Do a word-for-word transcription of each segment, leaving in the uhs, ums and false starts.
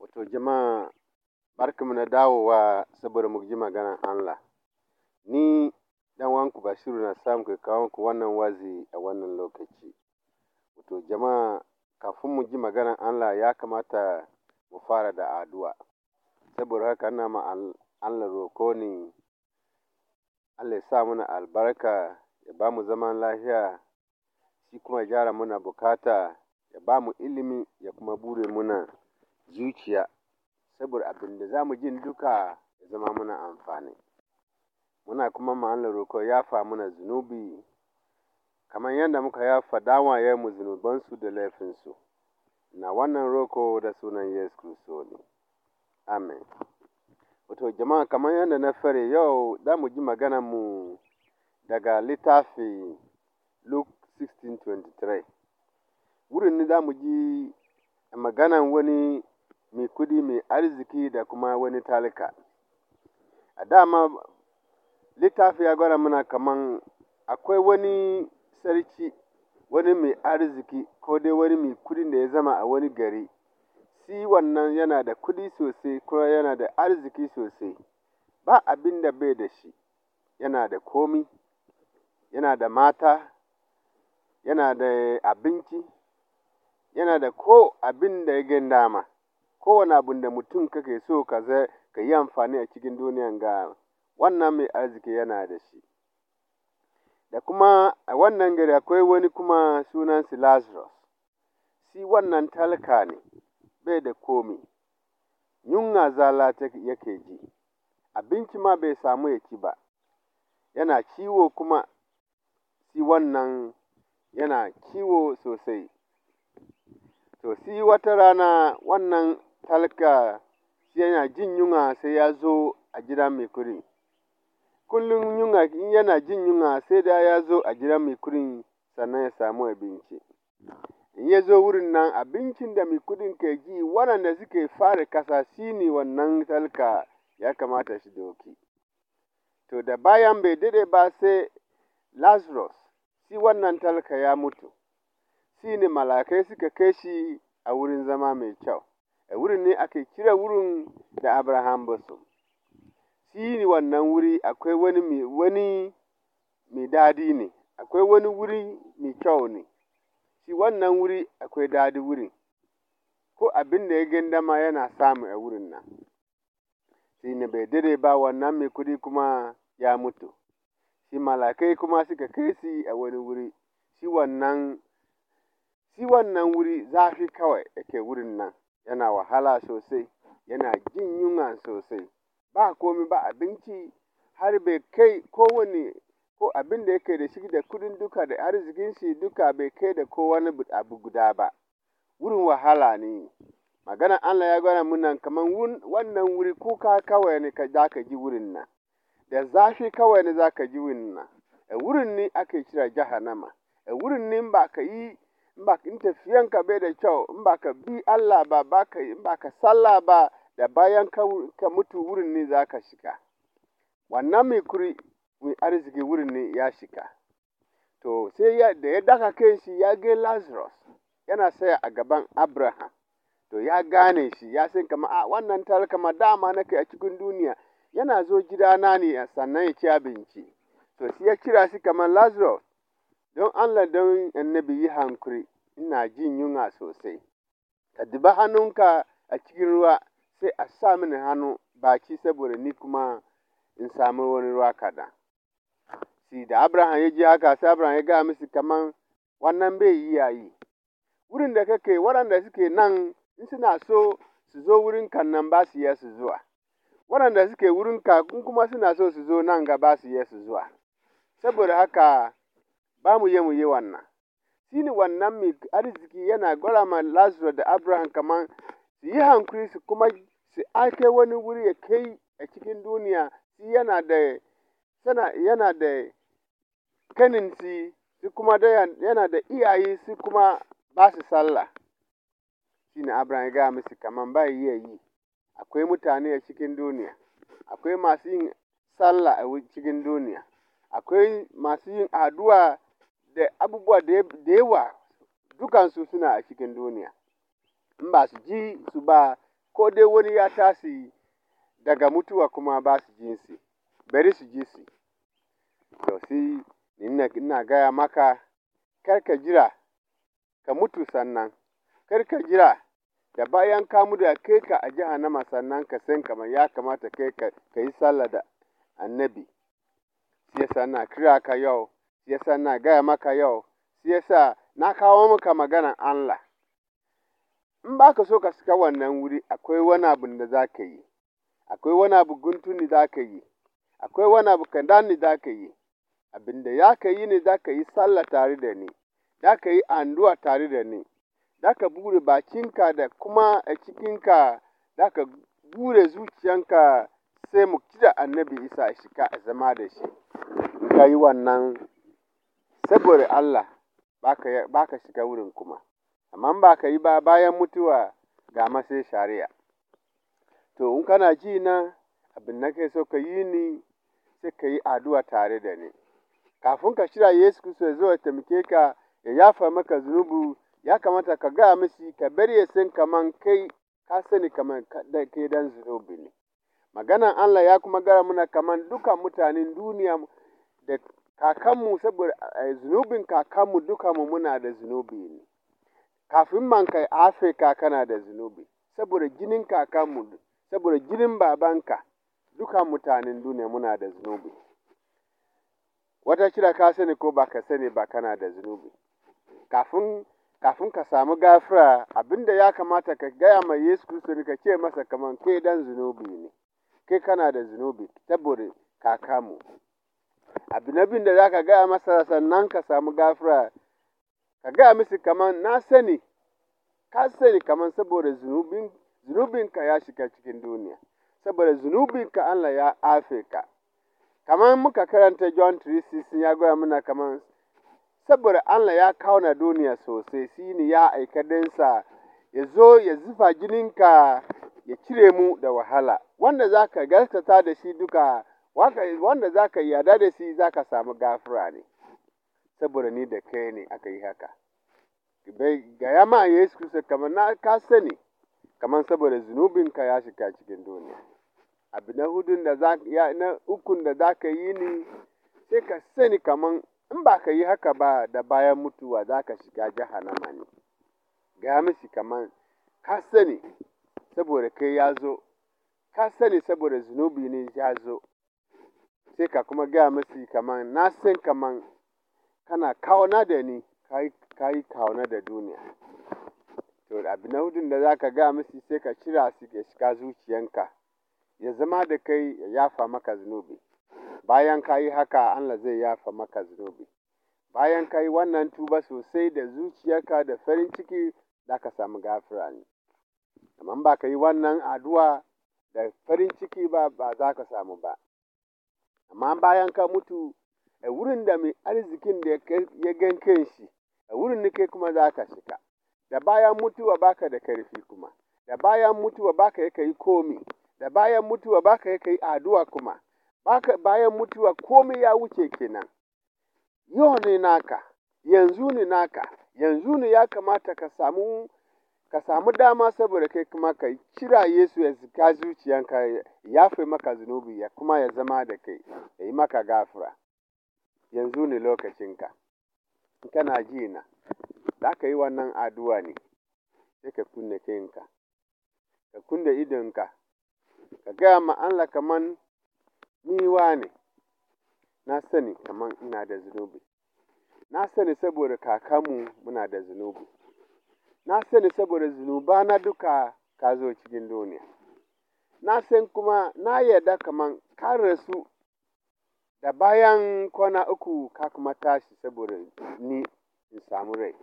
Wato jama'a barkanmu da dawowa saboda mu ji maganar Allah. Ni dan uwanku Bashiru na samu ke kawo muku wannan wa'azi a wannan lokaci. Wato jama'a kafin mu ji maganar Allah ya kamata mu fara da addu'a. Saboda haka ina ma Allah roko ne Allah ya sa mana albarka, ya ba mu zaman lafiya, shi kuma ya gyara mana bukata, ya ba mu ilimi, ya kuma bude muna zuciya, saboda abin da za mu jin duka ya zama muna amfani. Muna kuma ma Allah roko ya yafa mana zunubi, kamar yadda muka yafa dawayenmu zunubansu da laifinsu. Na wannan roko da sunan Yesu Kiristi ne. Amen. Wato jama'a kamar yadda na fari yau za mu ji maganarmu daga littafi Luke sixteen twenty-three. Wurin ne za mu ji maganar wani mai kuɗi mai arziki da kuma wani talaka. A dama littafi ya gwada mana kaman akwai wani sarki, wani mai arziki ko dai wani mai kuɗin da ya zama a wani gari. Shi wannan yana da kuɗi sosai kuma yana da arziki sosai. Ba abin da bai da shi, yana da komi, yana da mata, yana da abinci, yana da ko abin da ya gan dama. Kowane abin da mutum kake so ka yi amfani a cikin duniyan ga, wannan mai arziki yana da shi. Da kuma a wannan gari akwai wani kuma sunansa Lazarus. Shi wannan talaka ne, bai da komi, yunwa zalla yake ji, abinci ma bai samu ya ci ba, yana ciwo kuma shi wannan yana ciwo sosai. To shi wata rana wannan talaka yana jin yunwa sai ya zo a gidan mai kuɗi. Kullum yunwa in yana jin yunwa sai da ya zo a gidan mai kuɗin sannan ya samu abinci. In ya zo wurin nan abincin da mai kuɗin ke ji waɗanda suke fara ƙasa shi ne wannan talaka ya kamata shi ɗauki. To da bayan bai daɗe ba sai Lazarus, shi wannan talaka ya mutu. Shi ne mala'ikai suka kai shi a wurin zama mai kyau. A wurin ne ake kira wurin da Abraham Bosom. Shi ne wannan wuri akwai wani wani mai daɗi ne, akwai wani wuri mai kyau ne. Shi wannan wuri akwai daɗi wurin, ko abin da ya gan dama yana samu a wurin nan. Shi ne bai daɗe ba wannan mai kuɗi kuma ya mutu. Shi mala'ikai kuma suka kai shi a wani wuri. Shi wannan shi wannan wuri zafi kawai yake wurin nan, yana wahala sosai, yana jin yunwa sosai. Ba komi ba abinci, har bai kai kowane ko abin da yake da shi da kuɗin duka da arzikin shi duka bai kai da ko wani abu guda ba. Wurin wahala ne. Maganar Allah ya gwada mana kamar wannan wuri kuka kawai ne za ka ji wurin nan, da zafi kawai ne za ka ji wurin nan. A wurin ne ake kira jahannama. A wurin ne in ba ka yi in tafiyanka bai da kyau, in ba ka bi Allah ba, in ba ka sallah ba, da bayan ka mutu wurin ne za ka shiga. Wannan mai kuɗi mai arziki wurin ne ya shiga. To sai da ya daga kan shi ya ga Lazarus yana tsaya a gaban Abraham. To ya gane shi, ya san kamar a wannan talaka ma dama nake a cikin duniya, yana zo gidana ne sannan ya ci abinci. To sai ya kira shi kamar Lazarus, don Allah don annabi yi hankuri, ina jin yunwa sosai. Ka ɗiba hannunka a cikin ruwa sai a sa mini hannu baki saboda ni kuma in samu wani ruwa kaɗan. Shi da Abraham ya ji haka sai Abraham ya gaya musu kamar wannan bai yi yayi. Wurin da kake waɗanda suke nan in suna so su zo wurinka nan ba su iya su zuwa. Waɗanda suke wurinka in kuma suna so su zo nan ga ba su iya su zuwa. Saboda haka ba mu iya mu yi wannan. Shi ne wannan mai arziki yana gwada ma Lazarus da Abraham kamar su yi hankuri su kuma su aike wani wuri ya kai a cikin duniya. Shi yana da yana da kaninsi, su kuma yana da iyaye su kuma ba su sallah. Shi ne Abraham ya gaya musu kamar ba iya yi. Akwai mutane a cikin duniya, akwai masu yin sallah a cikin duniya, akwai masu yin addu'a da abubuwa da yawa, dukansu suna a cikin duniya. In ba su ji su ba ko dai wani ya tashi daga mutuwa kuma ba su jin shi, bari su ji shi. To sai ina, ina gaya maka, kar ka jira ka mutu sannan, kar ka jira da bayan ka mutu a kai ka a jahannama sannan ka san kamar ya kamata kai ka, ka yi sallah da annabi. Shi yasa ina kira ka yau, shi yasa ina gaya maka yau, shi yasa na kawo maka maganar Allah. In ba ka so ka shiga wannan wuri, akwai wani abin da za ka yi, akwai wani abu guntun da za ka yi, akwai wani abu kaɗan da za ka yi. Abin da ya ka yi ne za ka yi sallah tare da ni, za ka yi addu'a tare da ni, za ka buɗe bakinka da kuma a cikinka za ka buɗe zuciyanka sai mu kira annabi Isa a shiga a zama da shi. In ka yi wannan saboda Allah ba ka shiga wurin kuma. Amma in ba ka yi ba bayan mutuwa ga masai shari'a. To in kana ji na abin da nake so ka yi ni sai ka yi addu'a tare da ni. Kafin ka kira Yesu Kiristi ya zo ya taimake ka ya yafa maka zunubi, ya kamata ka gaya mishi ka bari ya san kaman kai ka sani kaman kai dan zunubi ne. Maganan Allah ya kuma gaya mana kaman dukan mutanen duniya da kakanmu saboda zunubin kakanmu dukanmu muna da zunubi ne. Kafin man kai Afirka kana da zunubi, saboda jinin kakanmu, saboda jinin babanka, dukan mutanen duniya muna da zunubi. Wata kila ka sani ko ba ka sani ba kana da zunubi. Kafin, kafin ka samu gafara, abin da ya kamata ka gaya ma Yesu Kiristi ka ce masa kaman kai dan zunubi ne, kai kana da zunubi saboda kakanmu. Abin abin da za ka gaya masa sannan ka samu gafara, ka gaya masa kaman na sani, ka sani kaman saboda zunubin, zunubinka ya shiga cikin duniya, saboda zunubinka Allah ya afe ka. Kamar muka karanta John three sixteen ya gaya mana kaman saboda Allah ya kauna duniya sosai, shi ne ya aika ɗansa ya zo ya zufa jininka ya cire mu da wahala. Wanda za ka gaskata da shi duka, wanda za ka yarda da shi za ka samu gafara ne. Saboda ni da kai ne aka yi haka. Gaya ma Yesu Kiristi kamar na ka sani, kamar saboda zunubinka ya shiga cikin duniya. Abu na hudun da za ya na ukun da za ka yi ni, sai ka sani kaman in ba ka yi haka ba da bayan mutuwa za ka shiga jahannama ne. Gaya mishi kaman ka sani saboda kai ya zo, ka sani saboda zunubi ne ya zo. Sai ka kuma gaya mishi kaman na san kaman kana kauna da ni, ka yi kauna da duniya. To abu na hudun da za ka gaya mishi sai ka cira shi ya shiga zuciyanka, ya zama da kai ya yafa maka zunubi. Bayan ka yi haka Allah zai yafa maka zunubi. Bayan ka yi wannan tuba sosai da zuciyarka da farin ciki za ka samu gafara ne. Amma ba ka yi wannan addu'a da farin ciki ba, ba za ka samu ba. Amma bayan ka mutu, a wurin da mai arzikin da ya gan kanshi, a wurin ne kai kuma za ka shiga. Da bayan mutuwa ba ka da karfi kuma, da bayan mutuwa ba ka yi komi, da bayan mutuwa ba ka yi addu'a kuma, bayan mutuwa komai ya wuce kenan. Yau ne naka, yanzu ne naka, yanzu ne ya kamata ka samu, ka samu dama saboda kai kuma ka kira Yesu ya shiga zuciyanka, ya yafe maka zunubi ya kuma ya zama da kai, ya yi maka gafara. Yanzu ne lokacinka. In kana ji na, za ka yi wannan addu'a ne, sai ka kunne kanka, ka kunne idonka, ka gaya ma Allah kaman ni wane, na sani kaman ina da zunubi. Na sani saboda kakanmu muna da zunubi. Na sani saboda zunubana duka ka zo cikin duniya. Na san kuma na yarda kaman ka rasu da bayan kwana uku ka kuma tashi saboda ni in samu rai.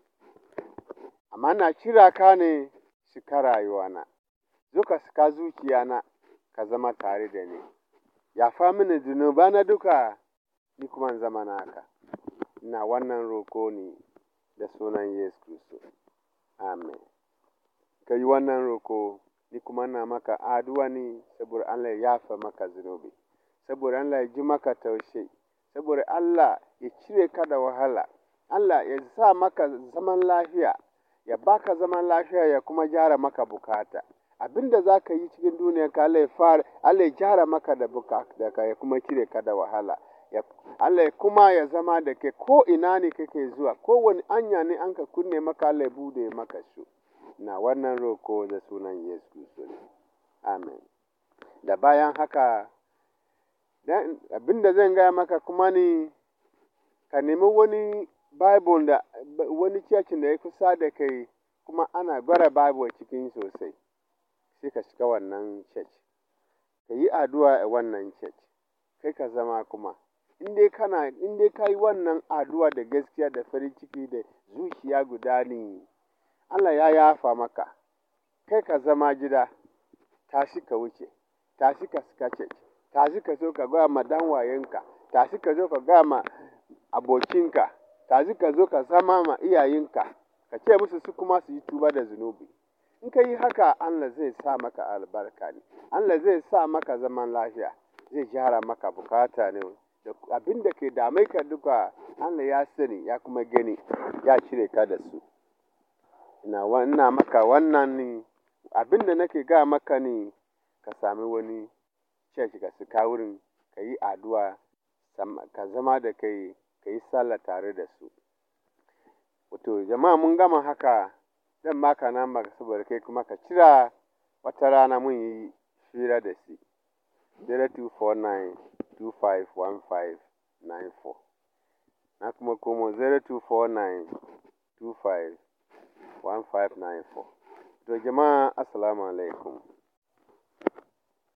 Amma na kira ka ne shiga rayuwana, zo ka shiga zuciyana ka zama tare da ni. Yafa mini zunubana duka, ni kuma in zama naka. Ina wannan roko ne da sunan Yesu Kiristi. Amen. Ka yi wannan roko, ni kuma ina maka addu'a ne saboda Allah ya yafa maka zunubi, saboda Allah ya ji maka taushe, saboda Allah ya cire ka da wahala, Allah ya sa maka zaman lafiya, ya baka zaman lafiya ya kuma gyara maka bukata. abin da za ka yi cikin duniya ka Allah ya fara Allah ya gyara maka da bukata ya kuma cire ka da wahala. Allah ya kuma ya zama da kai ko ina ne kake zuwa, ko wani anya ne an ka kunne maka Allah ya bude maka su. Na wannan roko da sunan Yesu Kiristi ne. Amen. Da bayan haka, abin da zan gaya maka kuma ne, ka nemi wani Bible da wani church da ya kusa da kai kuma ana gwada Bible cikin sosai. Sai ka shiga wannan church. Ka yi addu'a a wannan church. Kai ka zama kuma. In dai kana, in dai ka yi wannan addu'a da gaskiya da farin ciki da zuciya guda ne, Allah ya yafa maka. Kai ka zama gida, tashi ka wuce, tashi ka shiga church, tashi ka zo ka gaya ma dan wayenka, tashi ka zo ka gaya ma abokinka, tashi ka zo ka zama ma iyayenka, ka ce musu su kuma su yi tuba da zunubi. In ka yi haka, Allah zai sa maka albarka ne, Allah zai sa maka zaman lafiya, zai gyara maka bukata ne, da abin da ke dame ka duka Allah ya sani ya kuma gani, ya cire ka da su. Ina, ina maka wannan ne, abin da nake gaya maka ne, ka sami wani church ka shiga wurin, ka yi addu'a, ka zama da kai, ka yi sallah tare da su. Wato, jama'a mun gama haka, zan baka namba saboda kai kuma ka kira wata rana mun yi hira da shi. zero two four nine two five one five nine four. Na kuma komo zero two four nine two five one five nine four. To jama'a, assalamu alaikum.